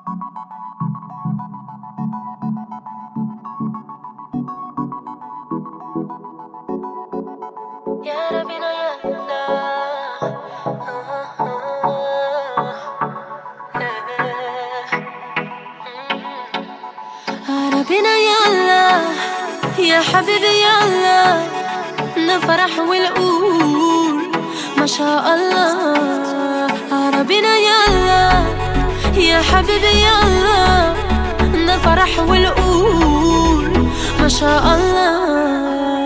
ربنا يلا يا حبيبي يلا نفرح ونقول ما شاء الله. ربنا يلا يا حبيبي يلا نفرح ونقول ما شاء الله.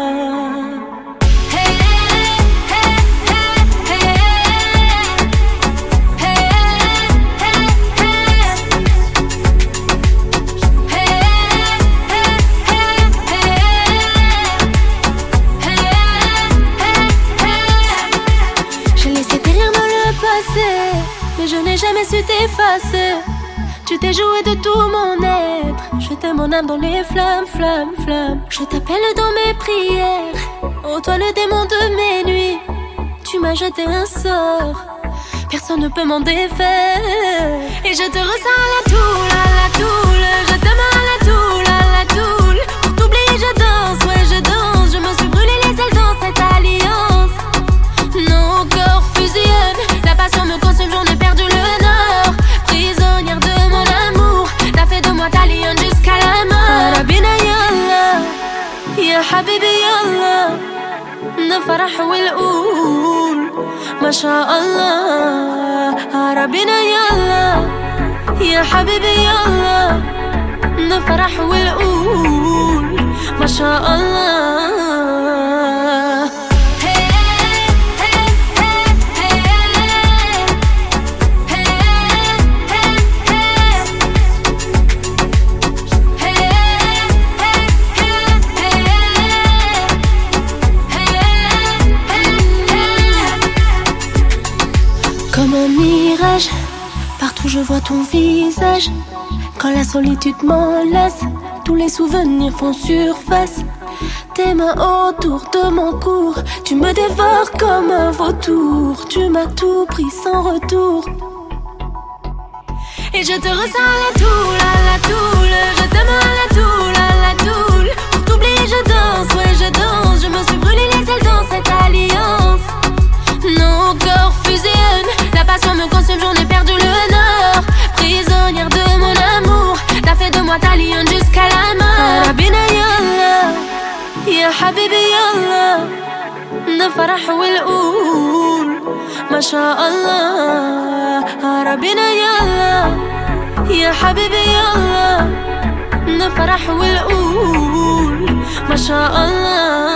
Mais je n'ai jamais su t'effacer. Tu t'es joué de tout mon être. Je t'aime mon âme dans les flammes, flammes, flammes. Je t'appelle dans mes prières. Oh toi le démon de mes nuits. Tu m'as jeté un sort. Personne ne peut m'en défaire. Et je te ressens à la toule, à la toule. Je t'aime à la toule, à la toule. Pour t'oublier je danse, ouais je danse. Je me suis brûlé les ailes dans cette alliance. Nos corps fusionnent. La passion me consume, j'en ai perdu le nord. Prisonnière de mon amour. T'as fait de moi ta lionne jusqu'à la mort. Rabina yalla ya habibi yalla نفرح ونقول ما شاء الله. ربنا يلا يا حبيبي يلا نفرح ونقول ما شاء الله. Comme un mirage, partout je vois ton visage. Quand la solitude m'enlace, tous les souvenirs font surface. Tes mains autour de mon cou, tu me dévores comme un vautour. Tu m'as tout pris sans retour. Et je te ressens à la toule, à la toule. Je t'aime à la toule, à la toule. Pour t'oublier je danse, ouais je danse. Je me suis brûlé les ailes dans cette alliance. Nos corps fusionnent. La passion me consume, j'en ai perdu le nord. Prisonnière de mon amour. T'as fait de moi ta lionne jusqu'à la mort. Rabina yalla ya habibi yalla نفرح ونقول ما شاء الله. ربنا يلا يا حبيبي يلا نفرح ونقول ما شاء الله.